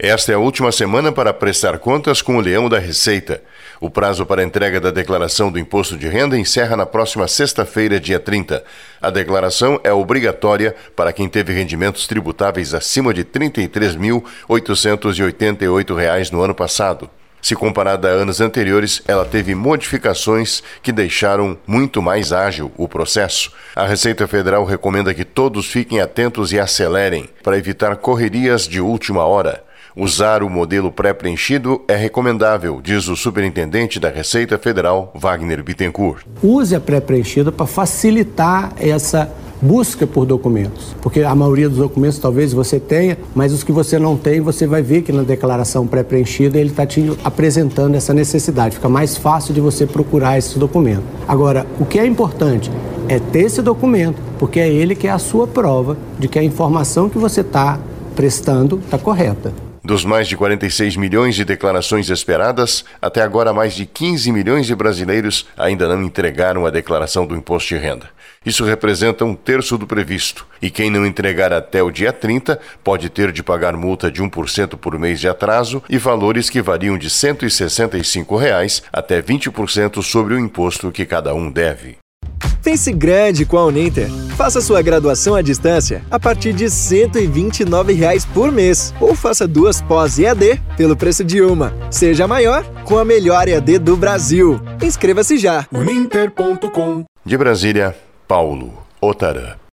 Esta é a última semana para prestar contas com o Leão da Receita. O prazo para a entrega da declaração do Imposto de Renda encerra na próxima sexta-feira, dia 30. A declaração é obrigatória para quem teve rendimentos tributáveis acima de R$ 33.888 no ano passado. Se comparada a anos anteriores, ela teve modificações que deixaram muito mais ágil o processo. A Receita Federal recomenda que todos fiquem atentos e acelerem para evitar correrias de última hora. Usar o modelo pré-preenchido é recomendável, diz o superintendente da Receita Federal, Wagner Bittencourt. Use a pré-preenchida para facilitar essa busca por documentos, porque a maioria dos documentos talvez você tenha, mas os que você não tem, você vai ver que na declaração pré-preenchida ele está te apresentando essa necessidade, fica mais fácil de você procurar esse documento. Agora, o que é importante é ter esse documento, porque é ele que é a sua prova de que a informação que você está prestando está correta. Dos mais de 46 milhões de declarações esperadas, até agora mais de 15 milhões de brasileiros ainda não entregaram a declaração do Imposto de Renda. Isso representa 1/3 do previsto. E quem não entregar até o dia 30 pode ter de pagar multa de 1% por mês de atraso e valores que variam de R$ 165 até 20% sobre o imposto que cada um deve. Pense grande com a Uninter. Faça sua graduação à distância a partir de R$ 129 por mês. Ou faça 2 pós-EAD pelo preço de uma. Seja maior com a melhor EAD do Brasil. Inscreva-se já. Uninter.com. De Brasília, Paulo Otarã.